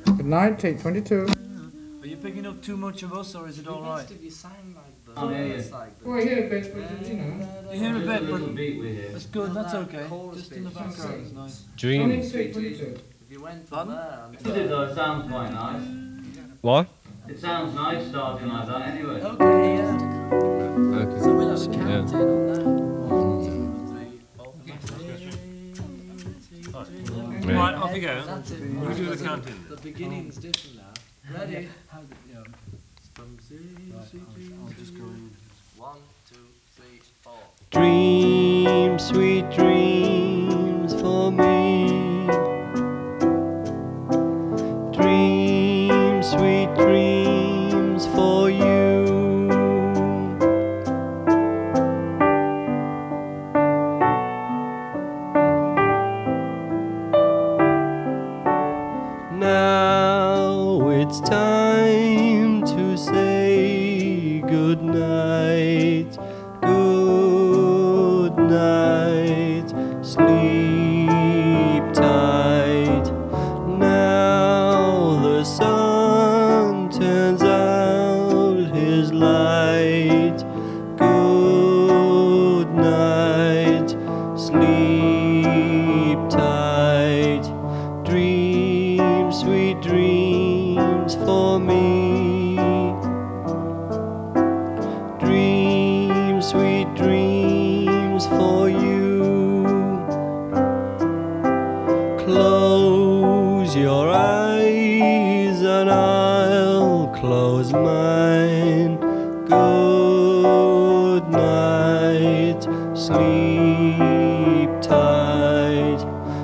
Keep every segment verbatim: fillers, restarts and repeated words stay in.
Good night, take twenty-two. Are you picking up too much of us, or is it all right? If you sang like the, Oh, yeah, yeah. it's like the, Well, I hear a bit, but you know. You hear a Just bit, a little but beat we hear. that's good. That's that okay. chorus Just in the bit she background, it's sings. nice. Only Dreams. take twenty-two. if you went from Pardon? there and It is though, it sounds quite nice. What? It sounds nice starting like that anyway. okay, yeah. Okay. So we'll have a Yeah. count in on that. One, two, three, four. Yeah. Right, off you go. That's it. Who's doing the counting? The beginning's different now. Ready? I'll just go in. One, two, three, four. Dreams, sweet dreams for me. Dreams, sweet dreams for you. Now it's time to say good night. Good night, sleep tight. Now the sun turns out his light. Good night, sleep tight. Dreams, sweet dreams for me. Dreams, sweet dreams for you. Close your eyes and I'll close mine. Good night, sleep tight.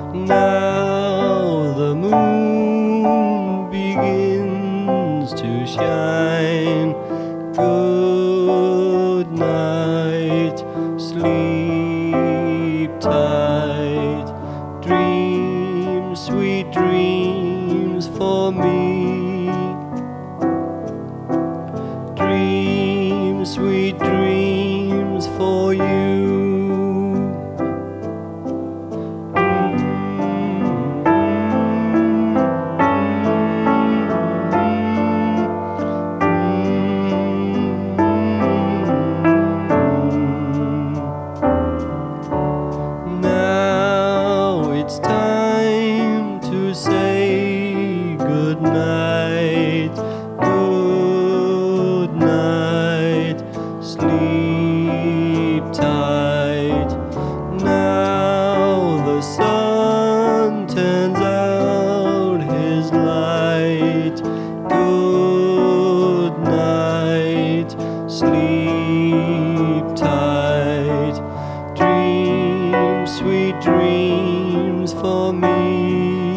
Now the moon begins to shine. Good night, sleep tight. Dreams, sweet dreams for me. Dreams, sweet dreams for you. Now it's time to say good night. Good night, sleep tight. Now the sun turns out his light. Good night, sleep tight. Dreams, sweet dreams for me.